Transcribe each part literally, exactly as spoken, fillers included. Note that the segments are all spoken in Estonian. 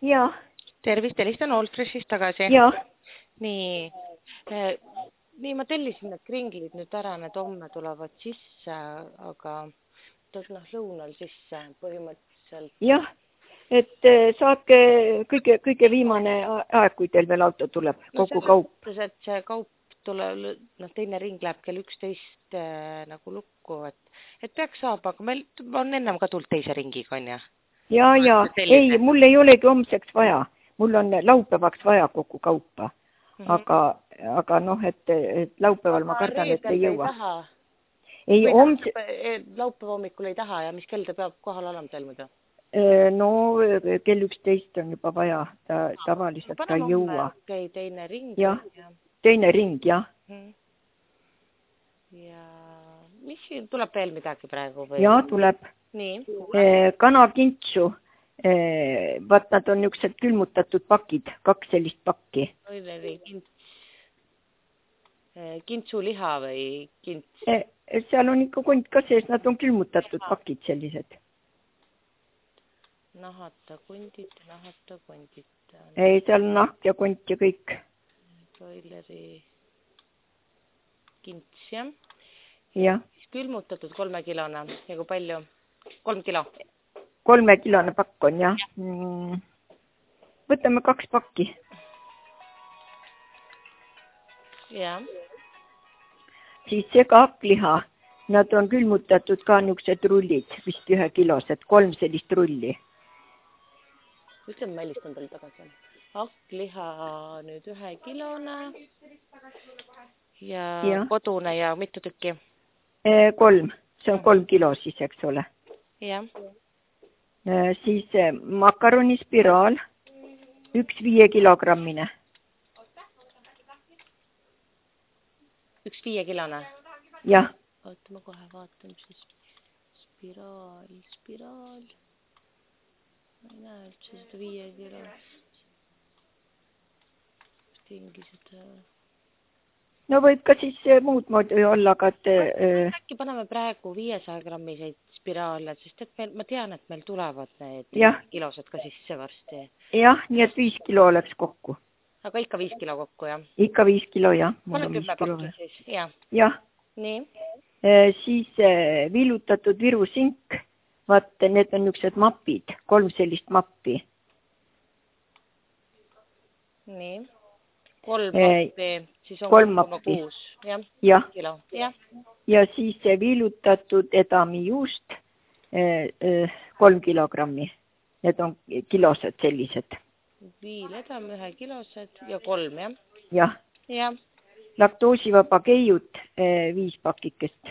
Jaa. Tervist, helistan Allfreshist tagasi. Jaa. Nii, eh, nii ma tellisin need kringlid nüüd ära, need homme tulevad sisse, aga tõgna lõunal sisse põhimõtteliselt. Jah, et saatke kõige, kõige viimane aeg, kui teil veel auto tuleb, kogu no, kaup. Et see kaup tuleb, noh, teine ring läheb kell üksteist eh, nagu lukku, et, et peaks saab, aga meil on ennem ka tulnud teise ringiga, on ja? Jaa, jaa, ei, mul ei olegi homseks vaja. Mul on laupäevaks vaja kogu kaupa. Mm -hmm. Aga, aga noh, et, et laupäeval aga ma kardan, et ei jõua. Ei, ei homse... Laupäeva hommikul ei taha ja mis kell ta peab kohal olema teil muidu? No kell üksteist on juba vaja, ta tavaliselt ta ei jõua. Okei, teine ring. Jah, ja. Teine ring, jah. Hmm. Ja mis siin tuleb veel midagi praegu? Või? Jaa, tuleb. Nii. Kanakintsu. Vaat nad on niisugused külmutatud pakid, kaks sellist pakki. Kintsuliha või kints? Seal on ikka kont ka sees, nad on külmutatud pakid sellised. Nahata kondid, nahata kondid. Ei, seal on nahk ja kont ja kõik. Toileri kints, jah? Jah. Külmutatud kolme kilona ja kui palju? Kolm kilo. Kolme kilone pakk on, jah. Võtame kaks pakki. Jah. Siis segakliha. Nad on külmutatud ka niisugused rullid, vist ühe kilosed, kolm sellist rulli. Ütleme, ma helistan teil tagasi. Hakkliha nüüd ühe kilone ja, ja kodune ja mitu tükki? E, kolm. See on kolm kilo siis, eks ole. Jah. Siis makaronispiraal, üks viie kilogrammine. Üks viie kilone? Jah. Oota, ma kohe vaatan, siis spiraal, spiraal. Ma ei näe üldse seda viie kilo. Tingi seda... No võib ka siis muud moodi olla, aga et... Äkki paneme praegu viiesaja grammiseid spiraale, sest et meil, ma tean, et meil tulevad need ja. Kilosed ka sisse varsti. Jah, nii et viis kilo oleks kokku. Aga ikka viis kilo kokku, jah? Ikka viis kilo, jah. Pane kümme pakki siis, jah. Jah. Nii? E, siis e, villutatud virusink, vaat need on niisugused mapid, kolm sellist mappi. Nii? Kolm mappi, siis on kolm mappi. Kuus, jah? Ja. Kilo, jah. Ja siis villutatud edamijuust eh, eh, kolm kilogrammi. Need on kilosed sellised. Viiledam ühe kilosed ja kolm, jah? Jah. Jah. Laktoosivaba keiut eh, viis pakikest.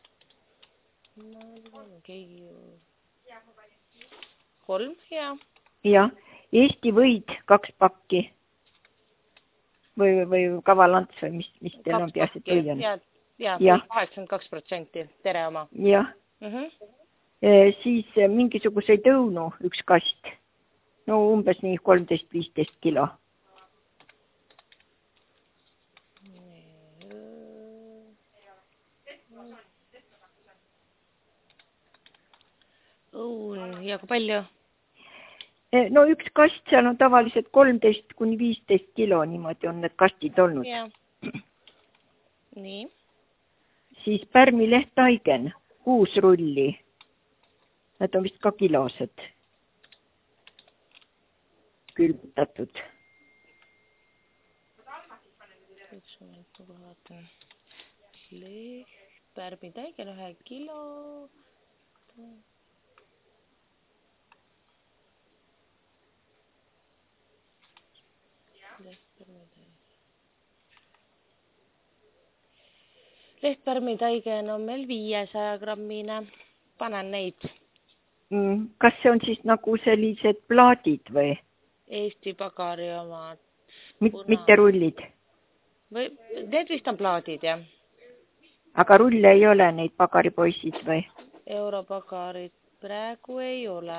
Kolm, jah. Jah. Eesti võid kaks pakki. Või, või kavalants või mis, mis teil on peas, et või on? Ja, ja, ja. kaheksakümmend kaks protsenti, tere oma. Jah. Uh -huh. e, siis mingisuguseid õunu, üks kast. No umbes nii kolmteist viisteist kilo. Õun, ja kui palju? No üks kast, seal on tavaliselt kolmteist kuni viisteist kilo, niimoodi on need kastid olnud. Ja. Nii. Siis pärmilehttaigen, kuus rulli. Need on vist ka kilosed. Külmutatud. Pärmilehttaigen ühe kilo. Lehtpärmitaigen on meil viiesaja grammine. Panen neid. Mm, kas see on siis nagu sellised plaadid või? Eesti Pagari omad. Mit, mitte rullid? Või, need vist on plaadid, jah. Aga rulle ei ole neid pagaripoisid või? Europagarid praegu ei ole.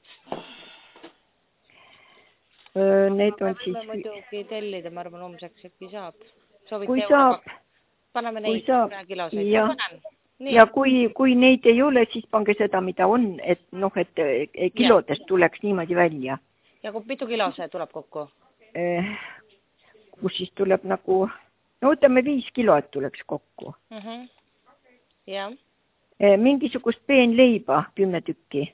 Need on siis... Me muidugi tellida, ma arvan, homseks äkki saab. Soovite kui saab, paneme neid kiloseid. Ja, ja kui, kui neid ei ole, siis pange seda, mida on, et noh, et kilodest tuleks niimoodi välja. Ja kui mitu kilo see tuleb kokku? Kus siis tuleb nagu, no võtame viis kilot tuleks kokku. Uh -huh. Ja. Mingisugust peenleiba, kümme tükki.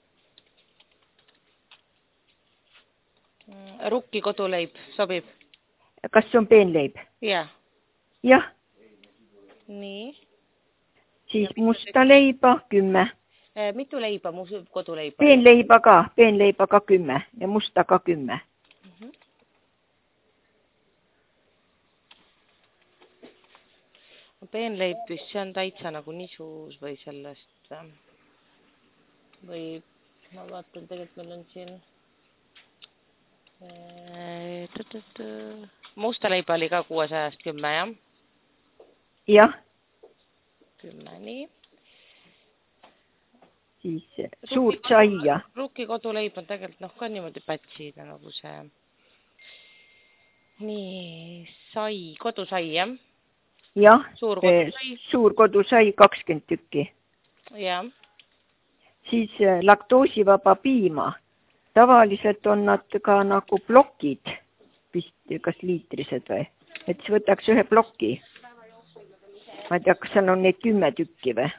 Rukki koduleib sobib. Kas see on peenleib? Jah. Jah. Nii. Siis musta leiba, kümme. Mitu leiba, koduleiba? Peenleiba ka, peenleiba ka kümme ja musta ka kümme. Uh -huh. Peenleib, see on täitsa nagu nisus või sellest või ma vaatan, tegelikult meil on siin musta leiba oli ka kuuesajast kümme, jah? Jah. Kümme, nii. Siis suurt saia. Rukki koduleib on tegelikult noh ka niimoodi pätsida nagu see. Nii, sai, kodusai, jah? Jah, suur kodusai, suur kodusai kakskümmend tükki. Jah. Siis laktoosivaba piima. Tavaliselt on nad ka nagu plokid, vist kas liitrised või. Et siis võtaks ühe ploki. Ma ei tea, kas seal on neid kümme tükki või?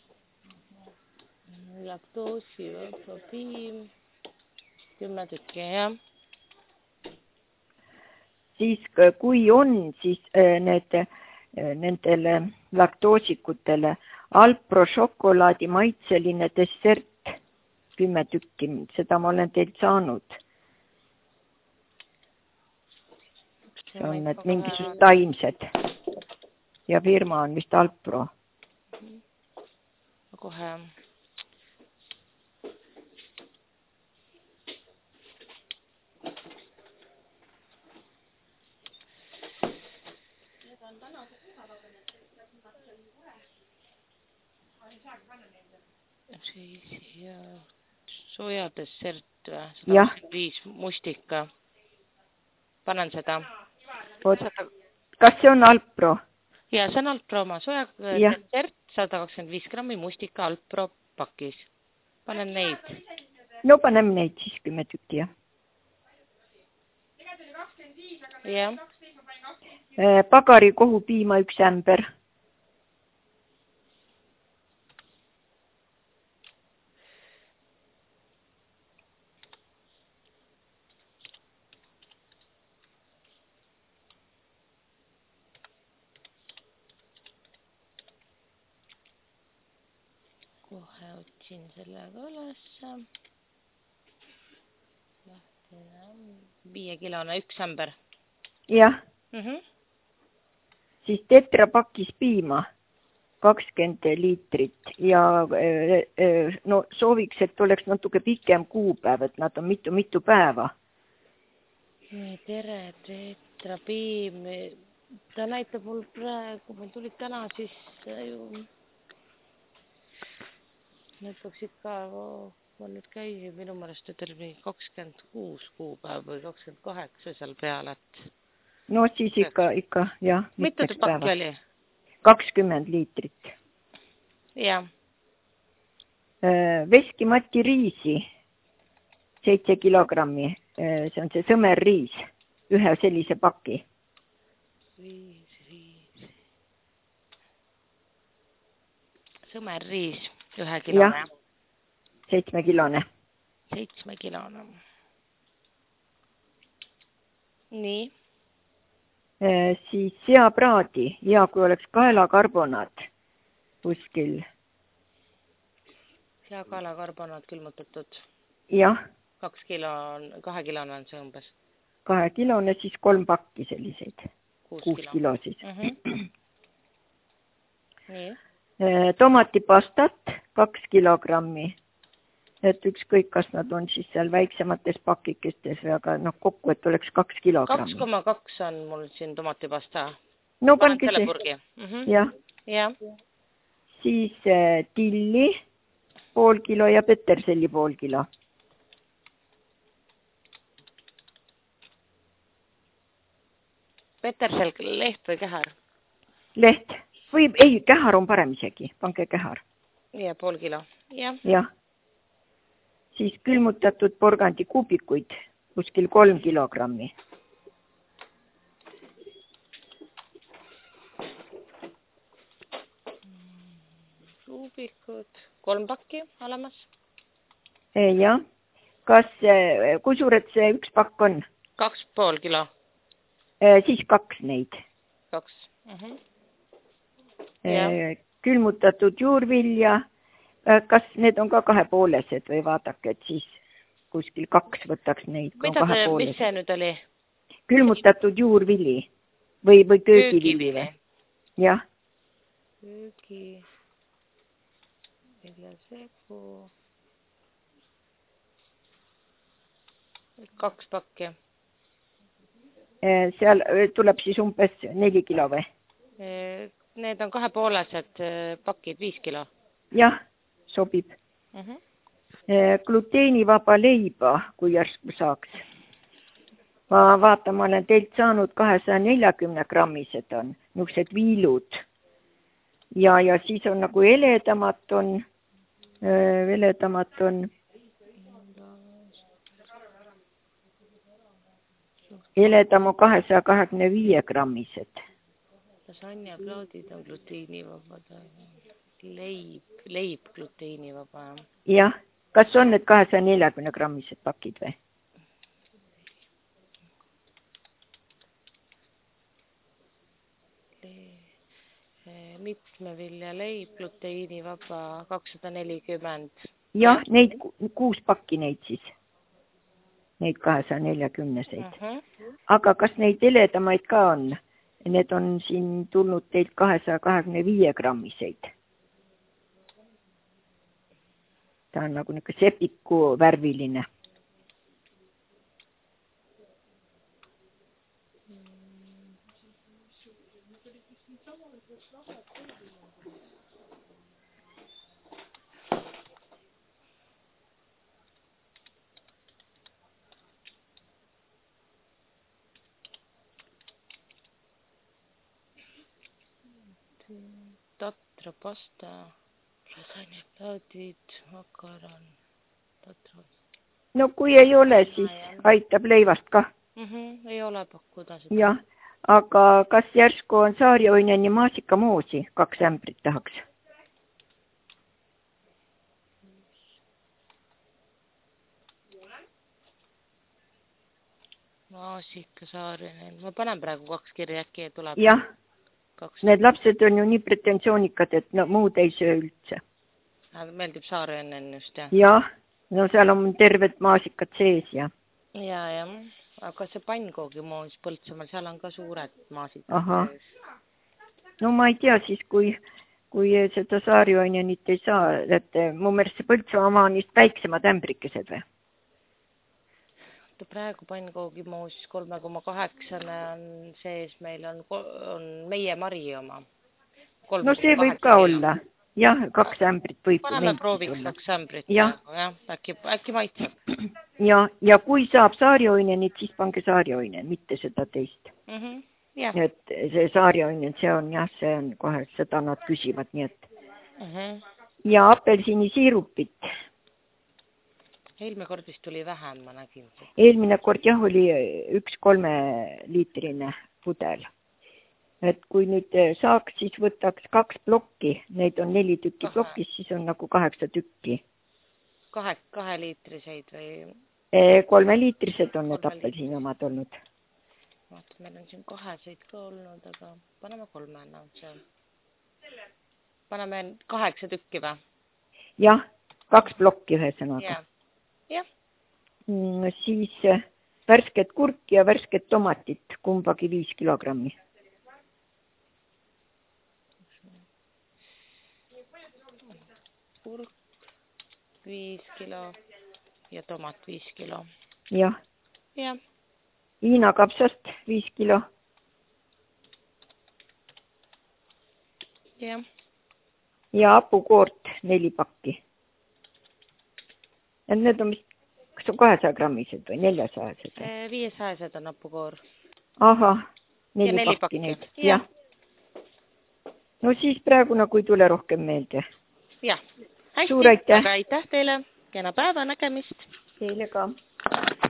Laktoosivaba piim, kümme tükki, jah. Siis kui on, siis need nendele laktoosikutele Alpro šokolaadi maitseline dessert, kümme tükki, seda ma olen teilt saanud. See on need mingisugused taimsed ja firma on vist Alpro. Kohe. Siis ja soojadessert sada kakskümmend viis mustika. Panen seda. Kas see on Alpro? Ja, see on Alpro oma soojadessert sada kakskümmend viis grammi mustika Alpro pakis. Panen neid. No paneme neid siis kümme tükki, jah. Jah. Pagari kohupiima üks ämber. Kohe otsin sellega ülesse. Viiekilone üks ämber. Jah. Mm -hmm. Siis tetrapakis piima, kakskümmend liitrit ja no sooviks, et oleks natuke pikem kuupäev, et nad on mitu-mitu päeva. Nii, tere, tetrapiim. Ta näitab mul praegu, mul tulid täna siis ju... Need peaksid ka, ma nüüd käisin minu mõelest, et oli kakskümmend kuus kuupäev või kakskümmend kaheksa seal peal, et... No siis ikka, ikka, jah. Mitu te pakki oli? kakskümmend liitrit. Jah. Veskimati riisi, seitse kilogrammi, see on see sõmer riis, ühe sellise paki. Riis, riis. Sõmer riis, ühe kilone. Jah, seitsme kilone. Seitsme kilone. Nii. Siis seapraadi ja kui oleks kaelakarbonaat kuskil. Seakaelakarbonaat külmutatud? Jah. Kaks kilo, kahe kilone on see umbes? Kahe kilone, siis kolm pakki selliseid. Kuus, Kuus kilo. kilo siis. Mm -hmm. Nii. Tomatipastat, kaks kilogrammi. Et ükskõik, kas nad on siis seal väiksemates pakikestes või aga noh, kokku, et oleks kaks kilogrammi. kaks koma kaks on mul siin tomatipasta. No panke see. Mm -hmm. Jah. Ja. Siis äh, tilli pool kilo ja peterselli pool kilo. Petersel leht või kehar? Leht. Või ei, kehar on parem isegi. Panke kehar. Ja, pool kilo. Ja. Jah. Siis külmutatud porgandi kuubikuid kuskil kolm kilogrammi. Ruubikud, kolm pakki olemas. Jah, kas, kusjuures see üks pakk on? Kaks pool kilo. Siis kaks neid. Kaks. Uh-huh. Külmutatud juurvilja, kas need on ka kahepoolesed või vaadake, et siis kuskil kaks võtaks neid. Mida te, mis see nüüd oli? Külmutatud juurvili või, või köögivili või? Jah. Köögi, viljasegu. Kaks pakki. Seal tuleb siis umbes neli kilo või? Need on kahepoolesed pakid, viis kilo. Jah, sobib. Uh-huh. Gluteenivaba leiba, kui järsku saaks. Ma vaatan, ma olen teilt saanud kahesaja neljakümne grammised on, niisugused viilud. Ja, ja siis on nagu eledamat on, eledamat on, eledam on kahesaja kahekümne viie grammised. Lasanjaplaadid on gluteenivabad. Leib, leib gluteenivaba. Jah, kas on need kahesaja neljakümne grammised pakid või? Mitmevilja leib gluteenivaba kakssada nelikümmend. Jah, neid kuus pakki neid siis. Neid kahesaja neljakümneseid. Uh-huh. Aga kas neid eledamaid ka on? Need on siin tulnud teilt kahesaja kahekümne viie grammiseid. Ta on nagu niisugune sepiku värviline. Tatra pasta, lasanjaplaadid, makaron, tatra. No kui ei ole, siis aitab leivast ka. Uh-huh, ei ole pakkuda seda. Jah, aga kas järsku on saarioineni maasikamoosi, kaks ämbrit tahaks? Maasika saarioinen. Ma panen praegu kaks kirja, äkki tuleb. Jah. Need lapsed on ju nii pretensoonikad, et no, muud ei söö üldse. Meeldib saarioinen just, jah? Jah, no seal on terved maasikad sees, jah. Ja, jah. Aga see pannkoogimuus Põltsamaal, seal on ka suured maasikad Aha. sees. No ma ei tea siis, kui, kui seda saarioinenit ei saa, et mu meelest see Põltsamaa on just väiksemad ämbrikesed või? Praegu pannkoogimuus kolme koma kaheksane on sees, meil on, on meie Mari oma. No see võib ka kilo. Olla. Jah, kaks ämbrit võib. Paneme prooviks kaks ämbrit. Jah. jah äkki, äkki maitseb. Ja, ja kui saab saarioinenit, siis pange saarioinen, mitte seda teist. Mm-hmm. Ja. Et see saarioinen, see on jah, see on kohe, seda nad küsivad, nii et. Mm-hmm. Ja apelsini siirupit. Eelmine kord vist tuli vähem, ma nägin. Eelmine kord jah, oli üks kolme liitrine pudel. Et kui nüüd saaks, siis võtaks kaks plokki. Neid on neli tükki Kahe. Plokis, siis on nagu kaheksa tükki. Kahe, kahe liitriseid või? E, kolme liitrised on need apelsini omad olnud. Vaata, meil on siin kaheseid ka olnud, aga paneme kolmena. Paneme kaheksa tükki või? Jah, kaks plokki ühesõnaga. Jah. Jah. Mm, siis värsket kurki ja värsket tomatit, kumbagi viis kilogrammi. Kurk viis kilo ja tomat viis kilo. Jah. Jah. Hiinakapsast viis kilo. Jah. Ja hapukoort neli pakki. Et need on vist, kas on kahesaja grammised või neljasajased? viiesajased on hapukoor. Aha, neli, neli pakki, pakki neid. Ja. Ja. No siis praegu nagu ei tule rohkem meelde. Jah, hästi. Suur aitäh. Aga aitäh teile. Kena päeva nägemist. Teile ka.